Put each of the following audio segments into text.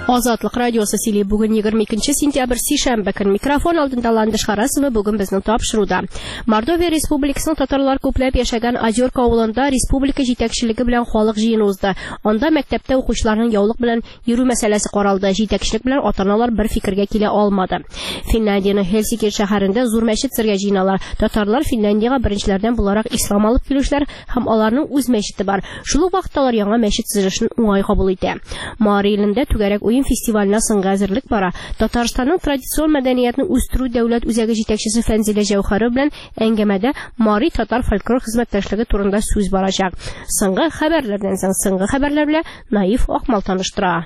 Азатлык радиосы сөйли бүген 22 сентябрь сишәмбе көн микрофон алдында Ландыш Харасова бүген безнең тапшыруда. Мордовия Республикасының татарлар күпләп яшәгән Озерка авылында республика җитәкчелеге белән халык җыены узды. Анда мәктәптә укучыларның яулык белән йөрү мәсьәләсе каралды. Җитәкчелек белән ата-аналар бер фикергә килә алмады. Финляндиянең Хельсинки шәһәрендә зур мәчет сөргә җыйналар. Татарлар Финляндиягә беренчеләрдән буларак ислам алып килүчеләр һәм аларның үз мәчете бар. Шул ук вакытта алар яңа мәчет төзелешен уңай кабул итә. Мари илендә түгәрәк уен фестиваленә соңгы әзерлек бара. Татарстанның традицион мәдәниятне үстерү дәүләт үзәге җитәкчесе Фәнзилә Җәүһәре белән әңгәмәдә Мари татар фольклор хезмәттәшлеге турында сүз барачак. Соңгы хәбәрләрдән соң хәбәрләр белән Наиф Акмал таныштыра.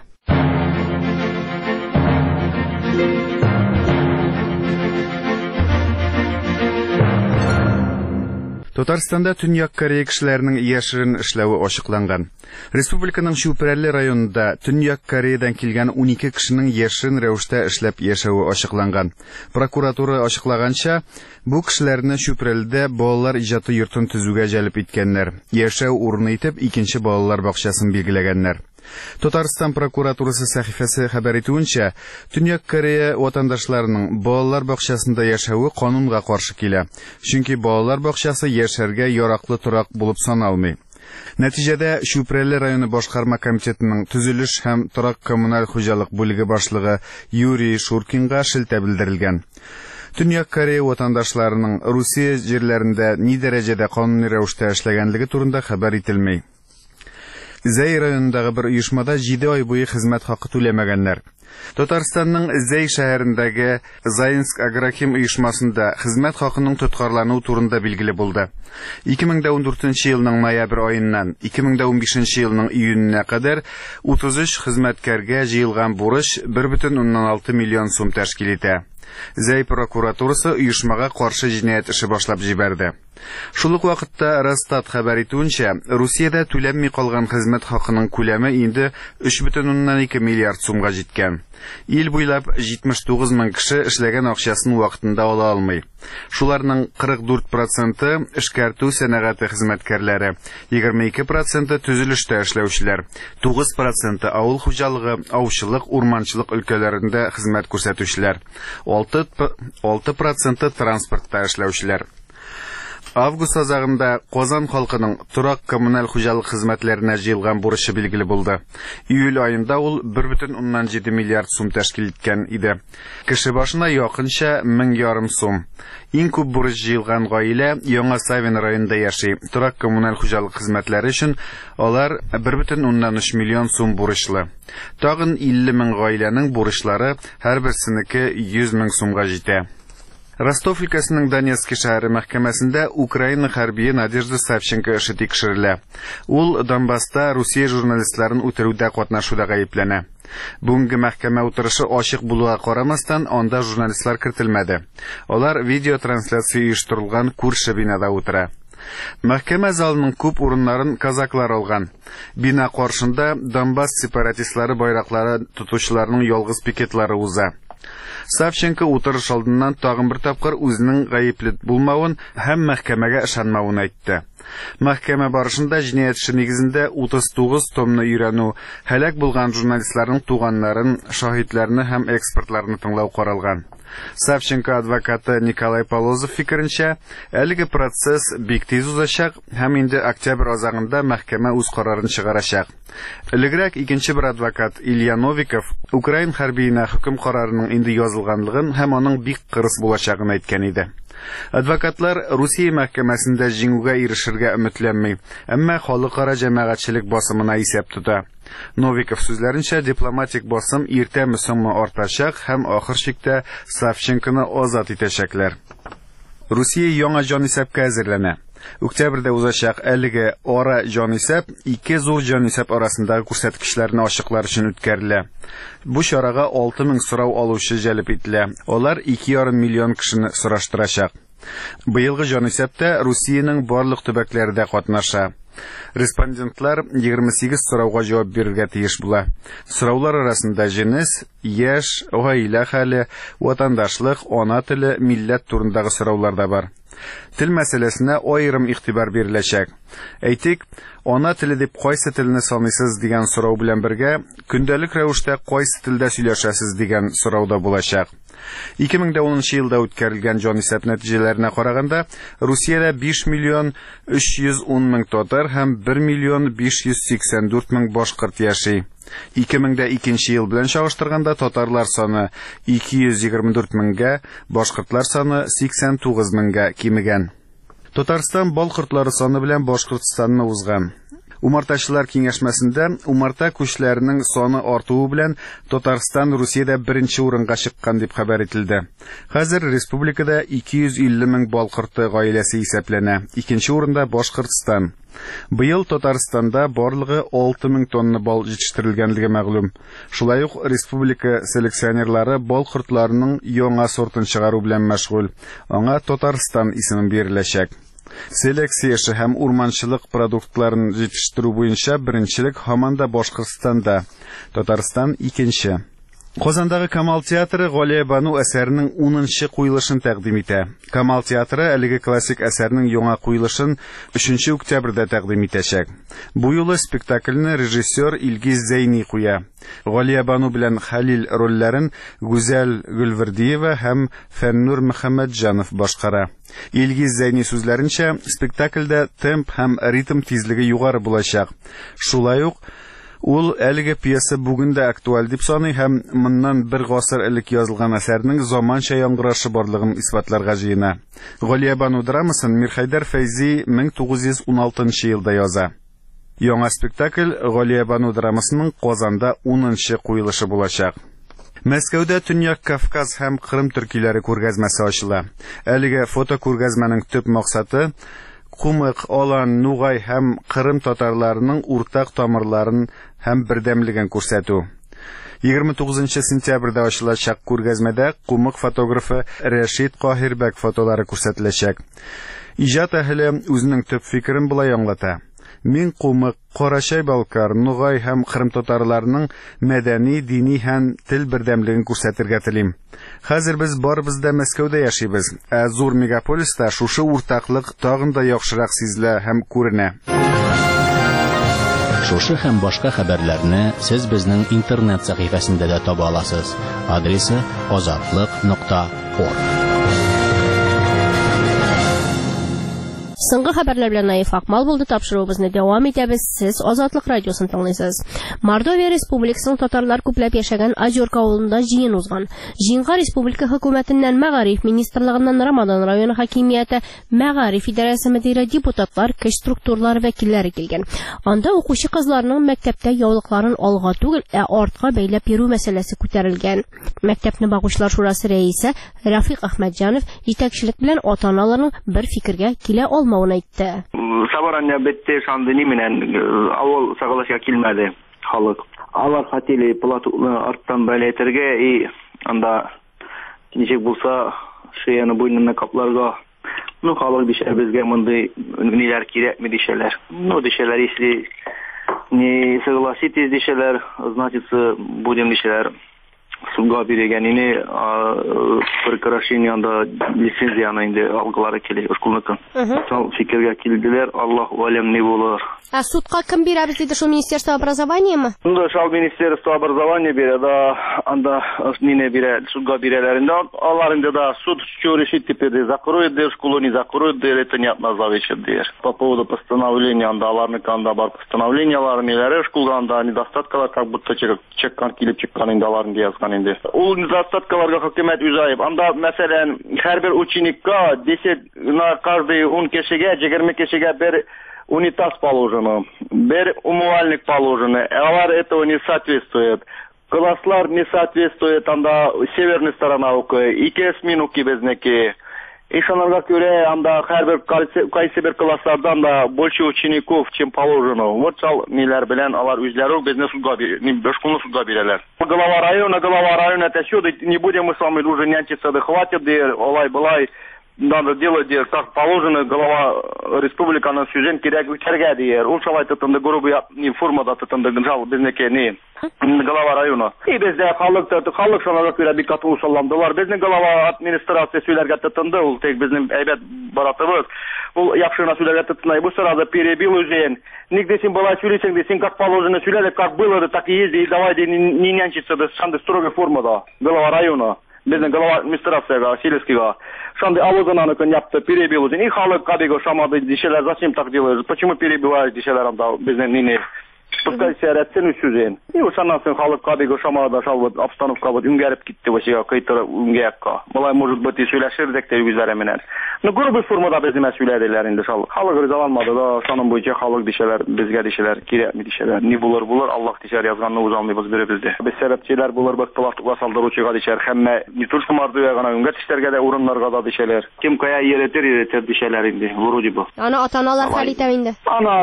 Татарстанда Төньяк Корея кешеләренең яшерен эшләве ачыкланган. Республиканың Шүпрәле районында Төньяк Кореядан килгән 12 кешенең яшерен рәвештә эшләп яшәве ачыкланган. Прокуратура ачыклаганча, бу кешеләрне Шүпрәлдә балалар иҗаты йортын төзүгә җәлеп иткәннәр. Яшәү урыны итеп икенче балалар бакчасын билгеләгәннәр. Татарстан прокуратурасы сәхифәсе хәбәр итүенчә, Төньяк Корея ватандашларының балалар бакчасында яшәве канунга каршы килә. Чөнки балалар бакчасы яшәргә яраклы торак булып саналмый. Нәтиҗәдә Шүпрәле районы башкарма комитетының төзелеш һәм торак коммуналь хуҗалык бүлеге башлыгы Юрий Шуркинга шелтә белдерелгән. Төньяк Корея ватандашларының Русия җирләрендә ни дәрәҗәдә кануни рәвештә эшләгәнлеге турында хәбәр ителмәй. Зәй районындагы бер оешмада 7 ай буе хезмәт хакы түләмәгәннәр. Татарстанның Зәй шәһәрендәге Заинск агрохим оешмасында хезмәт хакының тоткарлануы турында билгеле булды. 2014 елның ноябрь аеннан 2015 елның июненә кадәр 33 хезмәткәргә җыелган бурыч 1,6 миллион сум тәшкил итә. Зәй прокуратурасы оешмага каршы җинаять эше башлап җибәрде. Шул ук вакытта Росстат хәбәр итүенчә, Русиядә түләнми калган хезмәт хакының күләме инде 3,2 миллиард сумга җиткән. Ил буйлап 79 мең кеше эшләгән акчасын вакытында ала алмый. Шуларның 44% эшкәртү сәнәгате хезмәткәрләре, 22% төзелештә эшләүчеләр, 9% авыл хуҗалыгы, аучылык, урманчылык өлкәләрендә хезмәт күрсәтүчеләр, 6% транспортта эшләүчеләр. Август азагында Казан халкының торак коммуналь хуҗалык хезмәтләренә җыелган бурычы билгеле булды. Июль аенда ул 1,7 миллиард сум тәшкил иткән иде. Кеше башына якынча 1,5 сум. Иң күп бурыч җыелган гаилә Яңа Савин районында яши. Торак коммуналь хуҗалык хезмәтләре өчен алар 1,3 миллион сум бурычлы. Тагын 50 мең гаиләнең бурычлары һәрберсенеке 100 мең сумга җитә. Ростов өлкәсенең Донецк шәһәре мәхкәмәсендә Украина хәрбие Надежда Савченко эше тикшерелә. Ул Донбасста Русия журналистларын үтерүдә катнашуда гаепләнә. Бүгенге мәхкәмә утырышы ачык булуга карамастан, анда журналистлар кертелмәде. Алар видео трансляция оештырылган күрше бинада утыра. Мәхкәмә залының күп урыннарын казаклар алган. Бина каршында Донбасс сепаратистлары байраклары тотучыларның ялгыз пикетлары уза. Савченко утырыш алдыннан тагын бер тапкыр үзенең гаепле булмавын һәм мәхкәмәгә ышанмавын әйтте. Мәхкәмә барышында җинаять эше нигезендә 39 томны өйрәнү, һәлак булган журналистларның туганнарын, шаһидләрне һәм экспертларны тыңлау каралган. Савченко адвокаты Николай Полозов фикеренчә, әлеге процесс бик тиз узачак һәм инде октябрь азагында мәхкәмә үз карарын чыгарачак. Элегрәк икенче бер адвокат Илья Новиков Украин хәрбиенә хөкем карарының инде язылганлыгын һәм аның бик кырыс булачагын әйткән иде. Адвокатлар Русия мәхкәмәсендә җиңүгә ирешергә өметләнми, әмма халыкара җәмәгатьчелек басымына исәп тота. Новиков сүзләренчә, дипломатик басым иртәме-соңмы артачак һәм ахыр чиктә Савченконы азат итәчәкләр. Русия яңа җанисәпкә әзерләнә. Октябрьдә узачак әлеге ара җанисәп 2 зур җанисәп арасындагы күрсәткечләрне ачыклар өчен үткәрелә. Бу чарага 6000 сорау алучы җәлеп ителә. Алар 2,5 миллион кешене сораштырачак. Быелгы җанисәптә Русиянең барлык төбәкләрендә катнаша. Респондентлар 28 сорауга җавап бирергә тиеш була. Сораулар арасында җинес, яшь, гаилә хәле, ватандашлык, ана теле, милләт турындагы сораулар да бар. Тел мәсьәләсенә аерым игътибар биреләчәк. Әйтик, ана теле дип кайсы телне саныйсыз дигән сорау белән бергә, көндәлек рәвештә кайсы телдә сөйләшәсез дигән сорау да булачак. 2010 елда үткәрелгән җанисәп нәтиҗәләренә караганда, Русиядә 5 миллион 310 мең татар һәм 1 миллион 584 мең башкорт яши. 2002 ел белән чагыштырганда татарлар саны 224 меңгә, башкортлар саны 89 меңгә кимегән. Татарстан балкортлары саны белән Башкортстанны узган. Умартачылар киңәшмәсендә умарта күчләренең саны артуы белән Татарстан Русиядә беренче урынга чыккан дип хәбәр ителде. Хәзер республикада 250 мең балкорты гаиләсе исәпләнә. Икенче урында Башкортстан. Быел Татарстанда барлыгы 6 мең тонна бал җитештерелгәнлеге мәгълүм. Шулай ук республика селекционерлары балкортларының яңа сортын чыгару белән мәшгуль. Аңа Татарстан исемен биреләчәк. Селекция эше һәм урманчылык продуктларын җитештерү буенча беренчелек һаман да Башкортстанда, Татарстан икенче. Казандагы Камал театры Галия Бану әсәренең 10нчы куелышын тәкъдим итә. Камал театры әлеге классик әсәрнең яңа куелышын 3 октябрьдә тәкъдим итәчәк. Бу юлы спектакльне режиссер Илгиз Зәйни куя. Галия Бану белән Хәлил рольләрен Гүзәл Гөлвердиева һәм Фәннур Мөхәммәтҗанов башкара. Илгиз Зәйни сүзләренчә, спектакльдә темп һәм ритм тизлеге югары булачак. Шулай ук ул әлеге пьеса бүген дә актуаль дип саный һәм моннан бер гасыр элек язылган әсәрнең заманча яңгырашы барлыгын исбатларга җыена. Галия Бану драмасын Мирхәйдәр Фәйзи 1916 елда яза. Яңа спектакль Галия Бану драмасының Казанда 10нчы куелышы булачак. Мәскәүдә Төньяк Кавказ һәм Кырым төркиләре күргәзмәсе ачыла. Әлеге фото күргәзмәнең төп максаты Кумык, Алан, Нугай һәм Кырым татарларының уртак тамырларын һәм бердәмлеген күрсәтү. 29 сентябрьдә ачылачак күргәзмәдә Кумык фотографы Рәшит Каһирбәк фотолары күрсәтеләчәк. Иҗат әһле үзенең төп фикерен булай аңлата. Мин Кумык, Карачай Балкар, Нугай һәм Кырым татарларының мәдәни, дини һәм тел бердәмлеген күрсәтергә телим. Хәзер без барыбыз да Мәскәүдә яшибез, ә зур мегаполиста шушы уртаклык тагын да яхшырак сизелә һәм күренә. Шушы һәм башка хәбәрләрне сез безнең интернет сәхифәсендә дә таба аласыз. Адресы azatlyk.org. Соңгы хәбәрләр белән Наиф Акмал булды, тапшыруыбызны дәвам итәбез. Сез Азатлык радиосын тыңлыйсыз. Мордовия Республикасының татарлар күпләп яшәгән Озерка авылында җыен узган. Җыенга республика хөкүмәтеннән, Мәгариф министрлыгыннан, Рамадан районы хакимияте, Мәгариф идарәсе мөдире, депутатлар, көч структуралары вәкилләре килгән. Анда укучы кызларның мәктәптә яулыкларын алга түгел, ә артка бәйләп йөрү мәсьәләсе күтәрелгән. Мәктәпне багучылар шурасы рәисе Рафик Әхмәтҗанов җитәкчелек белән ата-аналарның бер фикергә килә алмавын әйтте. Собрание бетте шандыни менән авыл согласия килмәде халык. Алар хотели платуны арттан бәйләтергә и анда ничек булса шеяны буйнына капларга. Халык дишә безгә мондый ниләр кирәкме дишәләр. Дишәләр, если не согласитесь дишәләр, значит будем дишәләр. Судга биргәнне прекращение анда лицензияны инде алгылары килә школныкы. Сол фикергә килделәр, Аллаһу алем не булыр. А судка кем бирәбез диде, шул министерство образованиемы? Шул министерство образования бирә, да анда нине бирә, судга бирәләр инде. Алар инде да суд что решит теперь, закроет дер школу, не закроет дер, это не от нас зависит дер. По поводу постановления анда аларны канда бар постановлениялар, неләре школда анда недостаткалар как будто чеккан килеп чыккан инде аларны язган. Ул недостаткаларга хөкүмәт үз анда мәсәлән һәрбер ученикка 10 на каждый 10 кешегә 20 кешегә бер унитаз положено, бер умывальник положено. Алар этого не соответствует. Класслар не соответствует, анда северная сторона укы, 2 минутки безнеки. Ишанарга күрә анда һәрбер кайсы бер класслардан да больше учеников, чем положено. Вот шул ниләр белән алар үзләре безне судга бирәләр. Глава района это сюда не будем мы с вами уже нянчиться, да хватит, олай-былай. надо делать, как положено, глава республиканы сүзен кирәк үтәргә дияр. Ул шулай тотынды грубый формада тотынды жал безнеке не глава района. И бездә халык шуңа күрә бик каты усалламдылар. Безнең глава администрация сүләргә тотынды, ул тек безнең әйбәт баратыбыз. Ул яхшына сүләргә тотынды. Бу сразу перебил үзен. Нигде син бала сүлисең дисең, как положено сүләде, как было, так и есть, и давай не нянчиться до строгой формада. Глава района. Безнең глава администрацияга, сельскийга. Шанды авызынан көн япты, перебил үзен. И халык кабиго шамады дишеләр, зачем так делаешь? Почему перебиваешь дишеләр анда безнең нине? Пускай сәрәтсен үсүзен. И ушаннан соң халык кабиго шамада шалбыт обстановка бут үңгәреп китте васыга кайтыр үңгәккә. Булай может быть сөйләшердек тә үзләре менән. Ну грубый формада безне сөйләделәр инде шал. Халык ризаланмады да, шаның буенча халык дишеләр, безгә дишеләр, кирәкми дишеләр. Ни булыр, Аллаһ дишәр язганны узалмыйбыз беребездә. Без сәбәпчеләр булыр, без талашка салдыручыга дишәр. Һәммә не только мардуя гына үңгә тиштәргә дә урыннарга да дишәләр. Кем кая йөрәтер дишәләр инде. Вроде бы. Аны ата-аналар хәл итә инде. Ана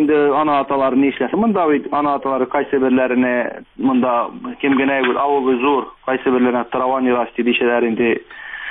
аталар ни эшләсен? Монда бит ана аталары кайсы берләренә монда кем генә авылы зур, кайсы берләренә травани расти дишәләр инде.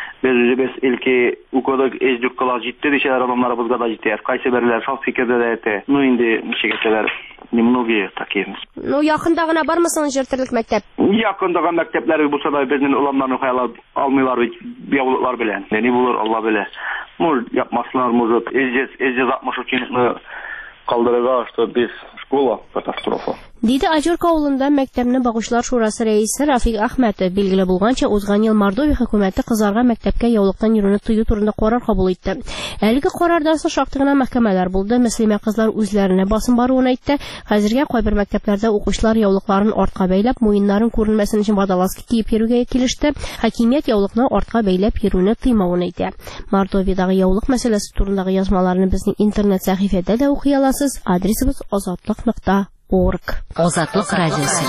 Без илки укодык эздүк кылар җитте дишәләр, адамнарыбызга да җитә. Кайсы берләр шул фикердә дә әйтә. Ну инде ничегәләр немногие такие. Ну якында гына бармысың җиртерлек мәктәп? Якындагы мәктәпләр булса да безнең уламнарны хыялап алмыйлар бит биологлар белән. Ни булыр Алла белә. Может yapmasınlar, может эздез 60 ученикны калдырырга, что без школа катастрофа. Диде Озерка авылында мәктәпне багучылар шурасы рәисе Рафик Әхмәтов билгеле булганча, узган ел Мордовия хөкүмәте кызларга мәктәпкә яулыктан йөрүне тыю турында карар кабул итте. Әлеге карардан соң шактый гына мәхкәмәләр булды. Мөслимә кызлар үзләренә басым баруын әйтте. Хәзергә кайбер мәктәпләрдә укучылар яулыкларын артка бәйләп, муеннарын күренмәсен өчен водолазка киеп йөрүгә килеште. Хакимият яулыкны артка бәйләп йөрүне тыймавын әйтә. Мордовиядагы яулык мәсьәләсе турындагы язмаларны безнең интернет сәхифәдә дә укый аласыз. Адресыбыз azatlıq.org. Азатлык радиосы.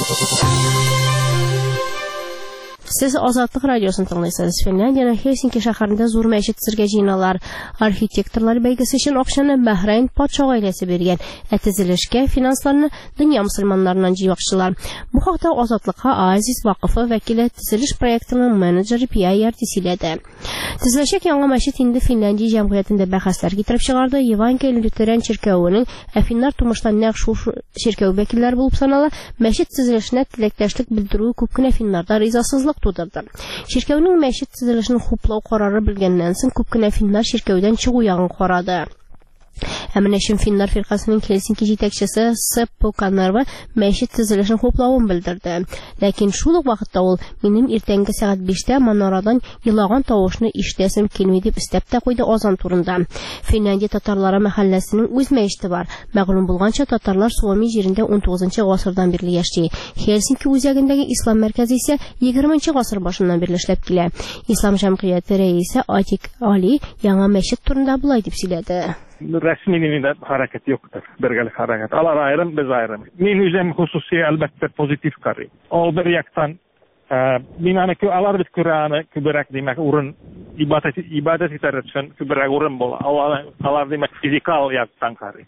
Сез Азатлык радиосын тыңлыйсыз. Финляндиянең Хельсинки шәһәрендә зур мәчет төзергә җыеналар. Архитекторлар бәйгесе өчен акчаны Бәхрәйн патша гаиләсе биргән. Төзелешкә финансларны дөнья мөселманнарыннан җыймакчылар. Бу хакта Азатлыкка Оазис вакыфы вәкиле төзелеш проектының менеджеры Пия Яртисиләде. Төзеләчәк яңа мәчет инде Финляндия җәмгыятендә бәхәсләр китереп чыгарды. Евангелие лютеран чиркәвенең Афиннар тумыштан нәкъ шул чиркәү вәкилләре булып санала. Мәчет төзелешенә теләктәшлек белдерү күп кенә финнарда ризасызлык тудырды. Чиркәүнең мәчет төзелешен хуплау карары белгәннән соң күп кенә финнар чиркәүдән чыгу ягын карады. Әмма финнар фиркасының Хельсинки җитәкчесе Seppo Kanerva мәчет төзелешен хуплавын белдерде. Ләкин шул ук вакытта ул минем иртәнге сәгать 5-тә манарадан елаган тавышны ишетәсем килми дип истәп тә куйды Озан турында. Финляндия татарлары мәхәлләсенең үз мәчете бар. Мәгълүм булганча татарлар Суоми җирендә 19 гасырдан бирле яши. Хельсинки үзәгендәге ислам мәркәзе исә 20 гасыр башыннан бирле эшләп килә. Ислам җәмгыяте рәисе Атик Али яңа мәчет турында булай дип сөйләде. Resmi niminde hareket yoktur. Birgelik hareket. Alar ayrım, biz ayrım. Min üzem hususi elbette pozitif karı. Ol bir yaktan minanı ki alar biz Kur'an'ı küberek demek urun ibadet iterçen küberek urun bol. Alar demek fizikal yaktan karı.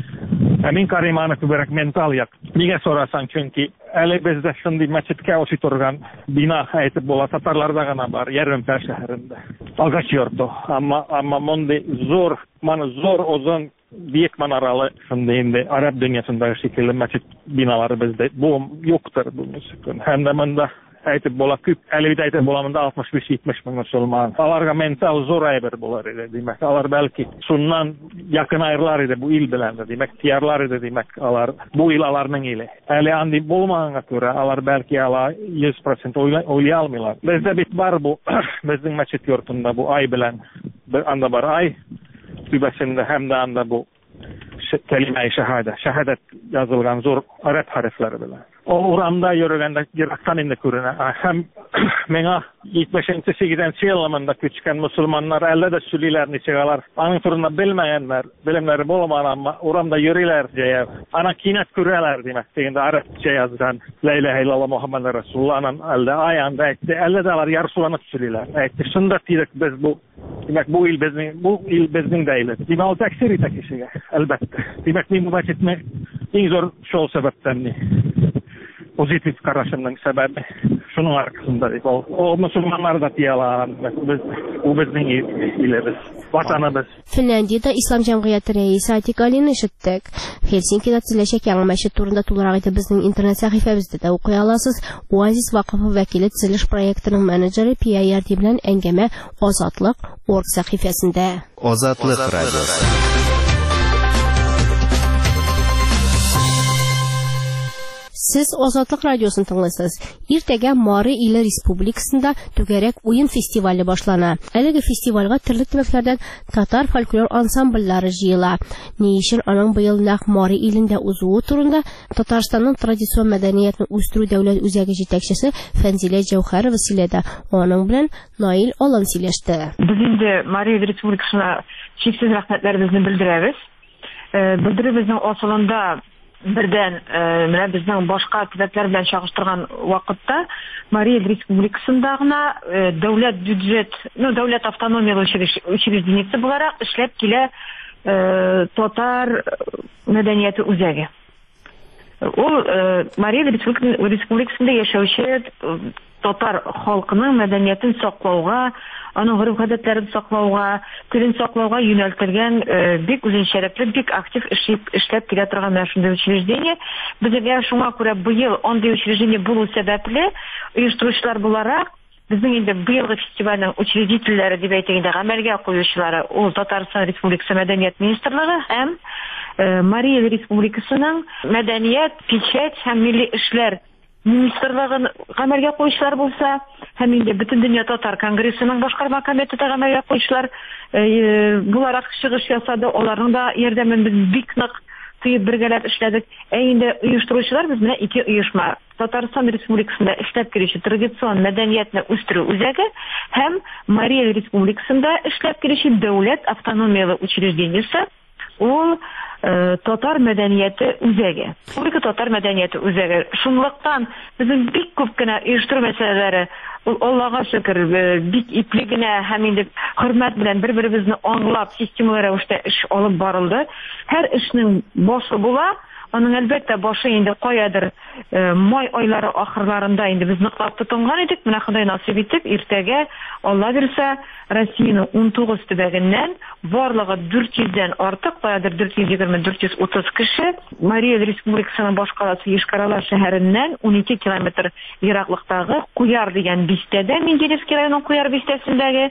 Min karimanı küberek mental yak. Niye sorarsan çünkü eli bizde şimdi meçitke ositurgan bina ayetip bola Tatarlarda gana var Yarımper şehrinde. Algaç yordu. Ama mondi zor ozon büyük manaralı şimdi indi Arap dünyasında şekilde meçit binaları bizde bu yoktur bu mümkün. Hem de manda ayetip bola küp elbette ayetip bolamında 65-70 bin Müslüman. Alarga mental zor ayber bolar idi demek. Alar belki sunnan yakın ayrılar idi bu il bilen de demek. Tiyarlar idi demek. Alar bu il alarının ili. Eli andi bolmağına göre alar belki ala 100% oyla almıyorlar. Bizde bit var bu. Bizden meçit yurtunda bu ay bilen anda var ay. Tübesinde hem de anda bu kelime-i şehadet yazılgan zor Arap harfleri bilen. O uramda yürügende yıraktan indi körüne. Hem mena 75-80 yılımında küçükken Müslümanlar elde de sülilerini çıkarlar. Anın turunda bilmeyenler, bilimleri bulamayan ama uramda yürüler diye. Ana kinet küreler demek. Deyinde Arapça yazgan La ilahe illallah Muhammed Resulullah'ın elde ayağında etti. Elde de var yarsulanıp süliler. Etti. Şunda dedik biz bu. Demek bu il bizning değil. Demek o teksiri tekişiye elbette. Demek bu vakitme en zor şol sebepten pozitif karışımның sebebi Şunun arkasında o Müslümanlar da diyorlar. Bu bizim ileriz. Vatanımız. Finlandiyada İslam Cəmiyyəti rəisi Atik Alini işitdik. Helsinki'da tizləşək yanı məşid turunda tularaq idi bizning internet səhifəmizdə də oxuya alasınız. Oasis Vakıfı vəkili tiziliş proyektinin meneceri Pia Yardi bilan əngəmə Ozadlıq.org səhifəsində. Ozadlıq radiosu. Siz Ozadlıq radiosunu tınlısınız. İrtəgə Mari ilə Respublikasında Tügərək oyun festivali başlana. Әлеге festivalga türlü төбәкләрдән Tatar folklor ansambllары җыела. Ни өчен аның быел нәкъ Mari илендә узуы турында Татарстанның традицион мәдәниятне үстерү дәүләт үзәге җитәкчесе Фәнзилә Җәүһәрова сөйләде. Аның белән Наил Алан сөйләште. Без инде Mari Республикасына чиксез рәхмәтләребезне белдерәбез. Белдерүебезнең асылында birden bizden başka töbәкләр белән чагыштырган вакытта Mari Республикасында гына дәүләт бюджет, дәүләт автономиялы учреждениесе буларак эшләп килә татар мәдәнияте үзәге. Ул Mari Республикасында яшәүче татар халкының мәдәниятен саклауга, аның гореф-гадәтләрен саклауга, телен саклауга юнәлтелгән бик үзенчәлекле, бик актив эшләп килә торган шундый учреждение. Безгә шуңа күрә быел андый учреждение булу сәбәпле оештыручылар буларак безнең инде быелгы фестивальнең учредительләре дип әйтгәндә гамәлгә куючылары ул Татарстан Республикасы Мәдәният министрлыгы һәм Mari Республикасының мәдәният, печать һәм милли эшләр министрлыгын гамәлгә куючылар булса, һәм инде бөтен дөнья татар конгрессының башкарма комитеты гамәлгә куючылар буларак чыгыш ясады. Аларның да ярдәмен без бик нык тыйып бергәләп эшләдек. Инде оештыручылар без менә ике оешма. Татарстан Республикасында эшләп килүче традицион мәдәниятне үстерү үзәге һәм Mari Республикасында эшләп килүче дәүләт автономиялы учреждениесе ул татар мәдәнияте үзәге. Республика татар мәдәнияте үзәге. Шунлыктан безнең бик күп кенә оештыру мәсьәләләре Аллага шөкер бик ипле генә һәм инде хөрмәт белән бер-беребезне аңлап системалы рәвештә эш алып барылды. Һәр эшнең башы була. Аның әлбәттә башы инде каядыр май айлары ахырларында инде без ныклап тотынган идек. Менә Ходай насыйп итеп, иртәгә Алла бирсә, Россиянең 19 төбәгеннән барлыгы 400дән артык, каядыр 420-430 кеше Mari Республикасының башкаласы Ешкарала шәһәреннән 12 километр ераклыктагы Куяр дигән бистәдә, Менделевский районының Куяр бистәсендәге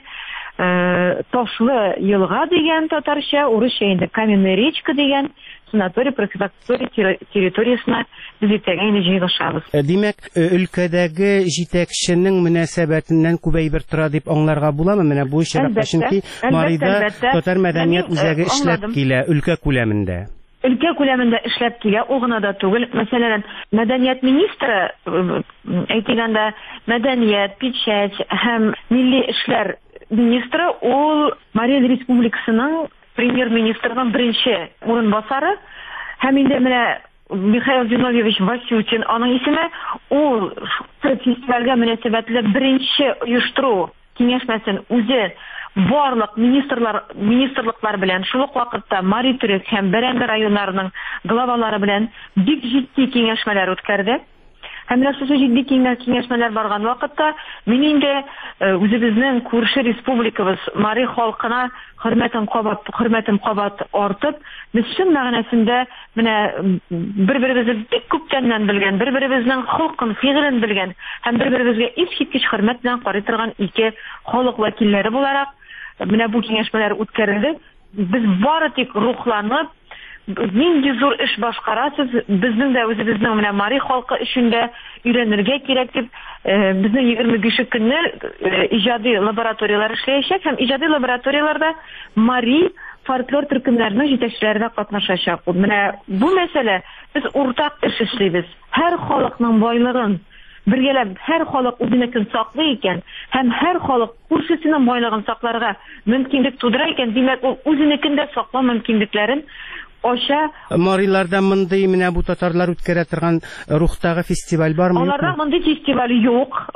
Ташлы елга дигән татарча, урысча инде Каменная речка дигән санаторий префектура территориясына визиттәгә инде җыелышабыз. Димәк, өлкәдәге җитәкченең мөнәсәбәтеннән күбәйбер тора дип аңларга буламы? Менә бу чираттә чөнки Mariда татар мәдәният үзәге эшләп килә өлкә күләмендә. Өлкә күләмендә эшләп килә, ул гына да түгел. Мәсәлән, мәдәният министры әйтгәндә мәдәният, печать һәм милли эшләр министры ул Mari Республикасының премьер-министрның беренче урынбасары һәм инде менә Михаил Зиновьевич Васютин аның исеме, ул фестивальгә мөнәсәбәтле беренче оештыру киңәшмәсен үзе барлык министрлыклар белән шул ук вакытта Mari Төрек һәм Бәрәңге районнарының главалары белән бик җитди киңәшмәләр үткәрде. Һәм шушы җитди киңәшмәләр барган вакытта мин инде үзебезнең күрше республикабыз Mari халкына хөрмәтем кабат артып, без шул мәгънәсендә менә бер-беребезне бик күптәннән белгән, бер-беребезнең халкын, фигылен белгән һәм бер-беребезгә искиткеч хөрмәт белән карый торган ике халык вәкилләре буларак менә бу киңәшмәләр үткәрелде. Без бары тик рухланып, нинди зур эш башкарасыз, безнең дә үзебезнең менә Mari халкы өчен дә өйрәнергә кирәк дип, безнең 25 көнне иҗади лабораториялар эшләячәк һәм иҗади лабораторияларда Mari фольклор төркемнәренең җитәкчеләре дә катнашачак. Менә бу мәсьәлә без уртак эш эшлибез. Һәр халыкның байлыгын бергәләп, һәр халык үзенекен саклый икән һәм һәр халык күршесенең байлыгын сакларга мөмкинлек тудыра икән. Димәк, ул үзенекен дә саклау мөмкинлекләрен Оша Мариларда мондый менә бу татарлар үткәрә торган рухтагы фестиваль бармы? Аларда мондый фестиваль юк.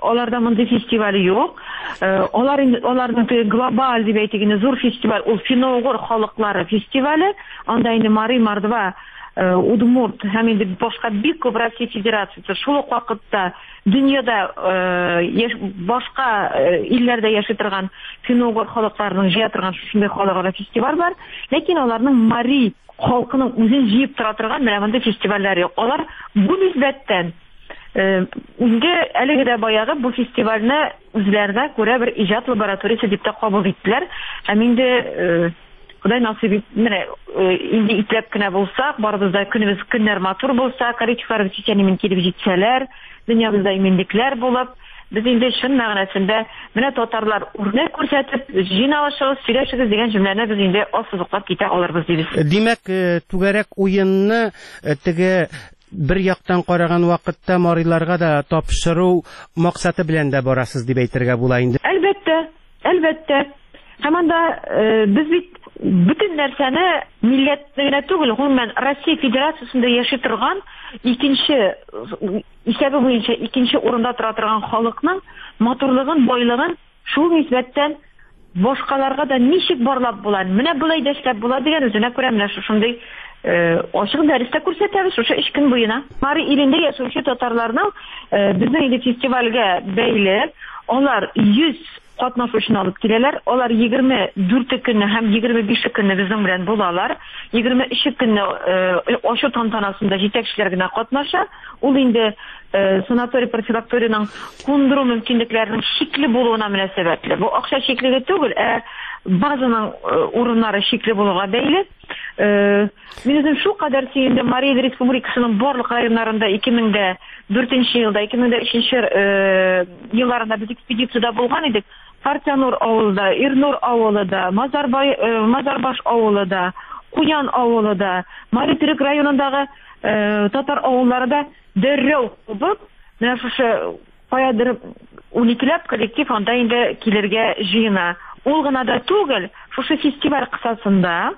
Аларның глобаль дип әйтгән зур фестиваль, ул финно-угыр халыклары фестивале. Анда инде Mari, Мордва, Удмурт һәм инде башка бик күп Россия Федерациясе шул ук вакытта дөньяда башка илләрдә яши торган фин-угыр халыкларының җыя торган шундый халыкара фестиваль бар, ләкин аларның мари халкының үзен җыеп тора торган менә мондай фестивальләр юк. Алар бу нисбәттән үзгә әлеге дә баягы бу фестивальне үзләренә күрә бер иҗат лабораториясе дип тә кабул иттеләр. Һәм инде Худай насыйп итмәне, инде ипләп кенә булсак, барыбызда көннәр матур булса, коллективлар сисәнемен килеп җитсәләр, дөньябызда иминлекләр булып, без инде шун мәгънәсендә менә татарлар үрнәк күрсәтеп, җыйналышыгыз, сөйләшегез дигән җөмләне без инде ассызыклап китә алырбыз дибез. Димәк, түгәрәк уенны теге бер яктан караган вакытта мариларга да тапшыру максаты белән дә барасыз дип әйтергә була инде. Әлбәттә. Һәм анда без бит bütün нәрсәне милләтне түгел, гомумән Россия Федерациясында яши торган исәбе буенча икенче урында тора торган халыкның матурлыгын, байлыгын шул нисбәттән башкаларга да ничек барлап була, менә булай да эшләп була дигән үзенә күрә менә шундый ачык дәрестә күрсәтәбез шушы 3 көн буена. Мари илендә яшәүче татарларның безнең фестивальгә бәйле алар 100 катнашучыны алып киләләр. Алар 24 көнне һәм 25 көнне безнең белән булалар. 23 көнне ачу тантанасында җитәкчеләр генә катнаша. Ул инде санаторий профилакторияның кундыру мөмкинлекләренең шикле булуына мөнәсәбәтле. Бу акча шиклеге түгел, базаның урыннары шикле булуга бәйле. Мин үзем шу кадәр сөендем Мари ил Республикасының барлык районнарында 2004 елда, 2003 елларында без экспедициядә булган идек. Партянур авылында, Ирнур авылында, Мазарбаш авылында, Куян авылында, Мари Төрек районындагы татар авылларында дәррәү булып, менә шушы каядыр 12ләп коллектив анда инде килергә җыена. Ул гына да түгел, шушы фестиваль кысасында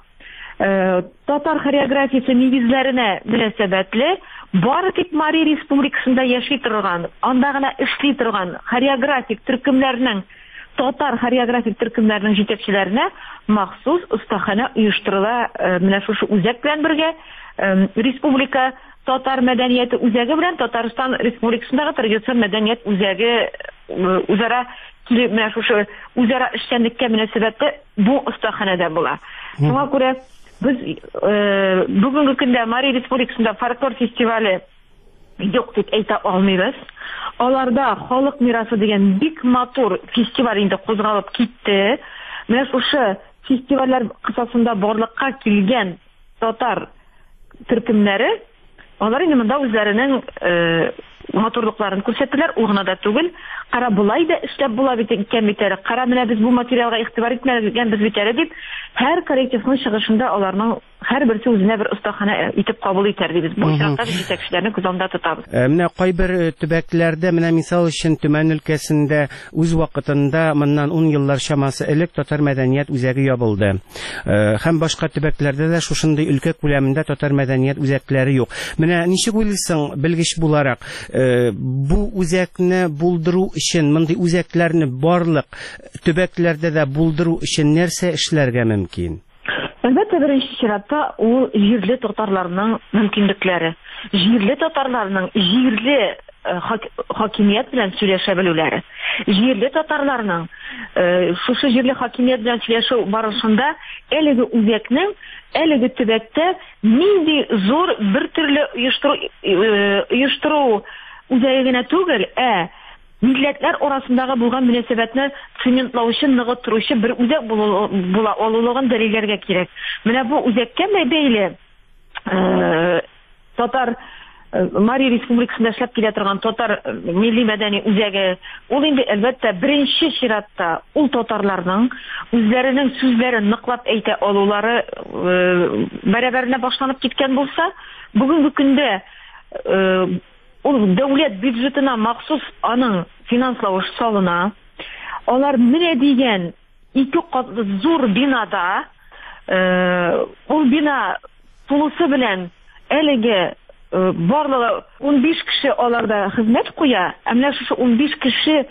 татар хореографиясе нигезләренә мөнәсәбәтле бары тик Мари Республикасында яши торган, анда гына эшли торган хореографик төркемнәрнең татар хореографик төркемнәрнең җитәкчеләренә махсус остахана оештырыла. Менә шушы үзәк белән бергә республика татар мәдәнияте үзәге белән Татарстан Республикасындагы традицион мәдәният үзәге үзара менә шушы үзара эшчәнлеккә мөнәсәбәте бу остаханәдә була. Шуңа күрә biz бүгенге көндә Мари Республикасында фольклор фестивале юк дип әйтә алмыйбыз. Аларда халык мирасы дигән бик матур фестиваль инде кузгалып китте. Менә шушы фестивальләр кысасында барлыкка килгән татар төркемнәре алар инде монда үзләренең матурлыкларын күрсәттеләр, ул гына да түгел. Кара булай да эшләп була бит икән бит әле. Кара менә без бу материалга игътибар итмәгәнбез бит әле дип, һәр коллективның чыгышында аларның һәрберсе үзенә бер остахана итеп кабул итәр дибез. Бу чакта җитәкчеләрне күз алдында тотабыз. Менә кайбер төбәкләрдә, менә мисал өчен Төмән өлкәсендә үз вакытында моннан 10 еллар чамасы элек татар мәдәният үзәге ябылды. Һәм башка төбәкләрдә дә шушындый өлкә күләмендә татар мәдәният үзәкләре юк. Менә ничек уйлыйсың, белгеч буларак, бу үзәкне булдыру өчен, мондый үзәкләрне барлык төбәкләрдә дә булдыру өчен нәрсә эшләргә мөмкин? Әлбәттә, беренче чиратта ул җирле татарларның мөмкинлекләре, җирле татарларның җирле хакимият белән сөйләшә белүләре, җирле татарларның шушы җирле хакимият белән сөйләшү барышында әлеге үзәкнең әлеге төбәктә нинди зур бер төрле оештыру үзәге генә түгел, милләтләр арасындагы булган мөнәсәбәтне цементлаучы, ныгыттыручы бер үзәк була алулыгын дәлилләргә кирәк. Менә бу үзәккә бәйле татар Мари Республикасында эшләп килә торган татар милли мәдәни үзәге, ул инде әлбәттә беренче чиратта ул татарларның үзләренең сүзләрен ныклап әйтә алулары бәрабәренә башланып киткән булса, бүгенге көндә ул дәүләт бюджетына махсус аның финанславыш салына. Алар менә дигән 2 катлы зур бинада, ул бина тулысы белән әлеге барлыгы 15 кеше аларда хезмәт куя. Менә шушы 15 кеше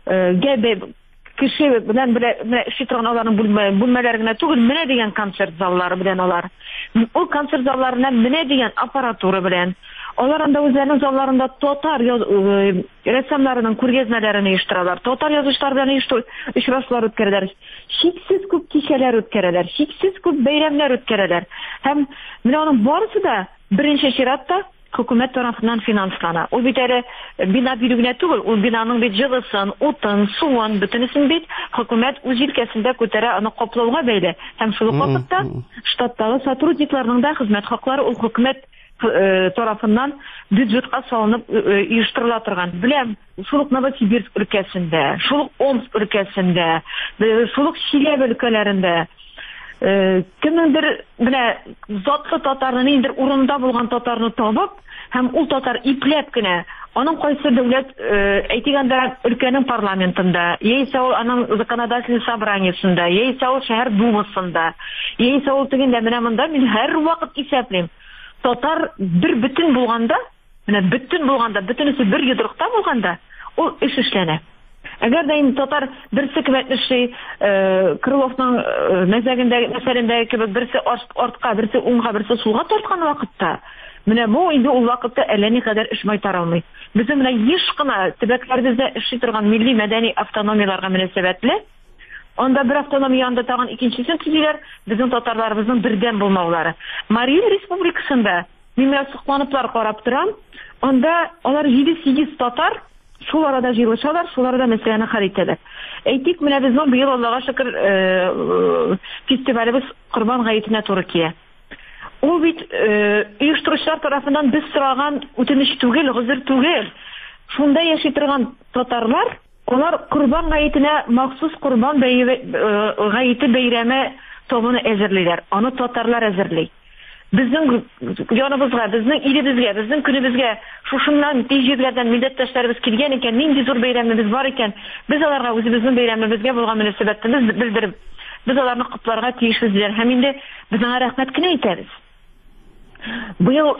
белән эшли торган аларның бүлмәләре генә түгел, менә дигән концерт заллары белән алар. Ул концерт залларына менә дигән аппаратура белән, Алар анда үзләренең залларында татар рәссамнарының күргәзмәләрен оештыралар. Татар язучылар белән очрашулар үткәрәләр. Шиксез күп кичәләр үткәрәләр. Шиксез күп бәйрәмнәр үткәрәләр. Һәм менә аның барысы да беренче чиратта хөкүмәт тарафыннан финанслана. Ул бит әле бина бирүгенә түгел, ул бинаның бит җылысын, утын, суын, бөтенесен бит хөкүмәт үз җилкәсендә күтәрә, аны каплауга бәйле. Һәм шул вакытта штаттагы сотрудникларның да хезмәт хаклары ул хөкүмәт тарафыннан бюджетка салынып оештырыла торган. Беләм, шул ук Новосибирск өлкәсендә, шул ук Омск өлкәсендә, шул ук Чиләбе өлкәләрендә кемнеңдер менә затлы татарны ниндидер урында булган татарны табып, һәм ул татар ипләп кенә аның кайсы дәүләт әйтгәндә өлкәнең парламентында, яисә ул аның законодательный собраниесында, яисә ул шәһәр думасында, яисә ул тегендә менә монда мин һәр вакыт исәплим. Татар бер бөтен булганда, менә бөтен булганда, бөтенесе бер йодрыкта булганда, ул эш эшләнә. Әгәр дә инде татар берсе кебек эшли, Крыловның мәсьәләсендәге кебек берсе артка, берсе уңга, берсе сулга тарткан вакытта, менә бу инде ул вакытта әллә никадәр эш майтара алмый. Безнең менә еш кына төбәкләребездә эшли торган милли мәдәни автономияларга мөнәсәбәтле, анда бер автономия янда тагын икенчесен төзиләр, безнең татарларыбызның бердәм булмаулары. Мария Республикасында мин сокланыплар карап торам, анда алар 7-8 татар шул арада җыелышалар, шул арада мәсьәләне хәл итәләр. Әйтик, менә безнең быел Аллага шөкер фестивалебез Корбан гаетенә туры килә. Ул бит оештыручылар тарафыннан без сораган үтенеч түгел, гызыр түгел. Шунда яши торган татарлар, алар Корбан гаетенә махсус Корбан гаете бәйрәме табыны әзерлиләр. Аны татарлар әзерли. Безнең яныбызга, безнең илебезгә, безнең көнебезгә шушыннан тиҗирләрдән милләттәшләребез килгән икән, нинди зур бәйрәмебез бар икән, без аларга үзебезнең бәйрәмебезгә булган мөнәсәбәтебезне белдереп, без аларны котларга тиешбез диләр. Һәм инде без аңа рәхмәт кенә әйтәбез. Быел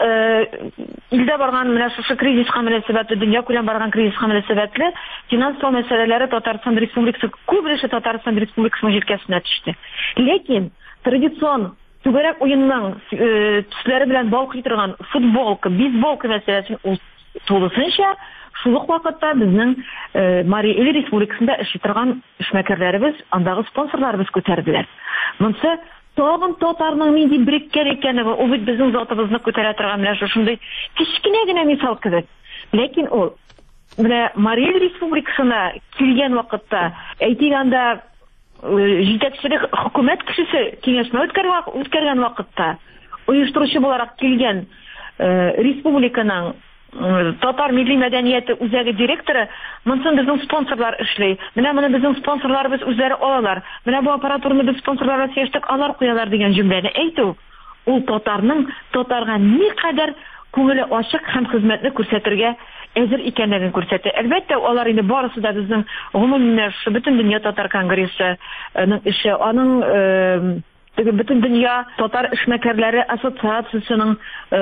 илдә барган менә шушы кризиска мөнәсәбәтле, дөньякүләм барган кризиска мөнәсәбәтле финанслау мәсьәләләре Татарстан Республикасы күбрәк Татарстан Республикасының җилкәсенә төште. Ләкин традицион түгәрәк уенның төсләре белән балкый торган футболка, бейсболка мәсьәләсен ул тулысынча шул ук вакытта безнең Мария Ил Республикасында эшли торган эшмәкәрләребез, андагы спонсорларыбыз күтәрделәр. Монсы тагын татарның нинди биреккән икәнлеге, ул бит безнең затыбызны күтәрә торган менә шушындый кичкенә генә мисал кебек. Ләкин ул менә Мария Ил Республикасына килгән вакытта әйтгәндә җитәкчелек хөкүмәт кешесе киңәшмә үткәргән вакытта оештыручы буларак килгән республиканың татар милли мәдәнияте үзәге директоры, монсын безнең спонсорлар эшли. Менә моны безнең спонсорларыбыз үзләре алалар. Менә бу аппаратураны без спонсорларга сөештек, алар куялар дигән җөмләне әйтү. Ул татарга никадәр күңеле ачык һәм хезмәтне күрсәтергә әзер икәнлеген күрсәтә. Әлбәттә, алар инде барысы да безнең гомумән бөтен дөнья татар конгрессының эше, аның бөтен дөнья татар эшмәкәрләре ассоциациясының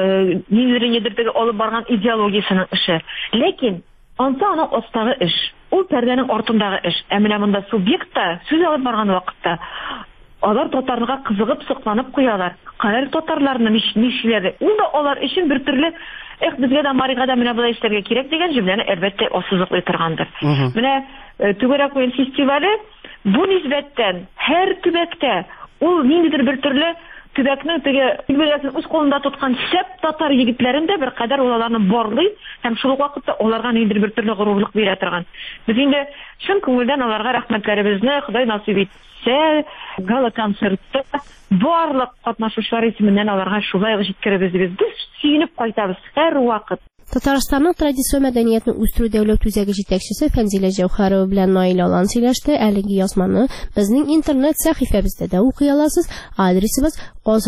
ниндидер алып барган идеологиясының эше. Ләкин аның астагы эш, ул пәрдәнең артындагы эш. Ә менә монда субъектта сүз алып барган вакытта алар татарга кызыгып, сокланып куялар. Кайер татарларны нишиләр. Ул да алар өчен бер төрле безгә дә Марига да менә булай эшләргә кирәк дигән җөмләне әлбәттә ассызыклый торгандыр. Менә түгәрәк уен фестивале бу нисбәттән һәр төбәктә ул ниндидер бер төрле төбәкнең билгеләсен үз кулында тоткан шәп татар егетләрен дә бер кадәр аларны барлый һәм шул вакытта аларга ниндидер бер төрле горурлык бирә торган. Без инде шун күңелдән аларга рәхмәтләребезне Ходай насыйп итсә, гала концертта барлык катнашучылар исеменнән аларга шулай ук җиткерәбез дип без сөенеп кайтабыз һәр вакыт. Татарстанның традицион мәдәниятне үстерү дәүләт үзәге җитәкчесе Фәнзилә Җәүһәрова белән Наил Алан сөйләште. Әлеге язманы безнең интернет сәхифәбездә дә укый аласыз. Адресыбыз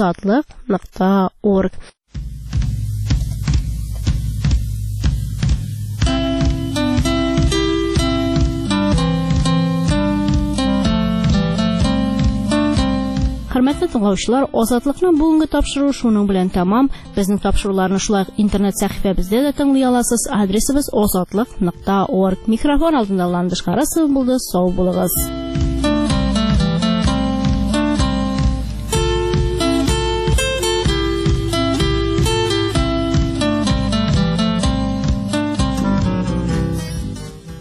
azatliq.org. Хөрмәтле тыңлаучылар, Азатлыкның бүгенге тапшыруы шуның белән тәмам. Безнең тапшыруларны шулай интернет сәхифәбездә дә тыңлый аласыз. Адресыбыз azatliq.org. Микрофон алдында Ландыш Карасов булды. Сау булыгыз.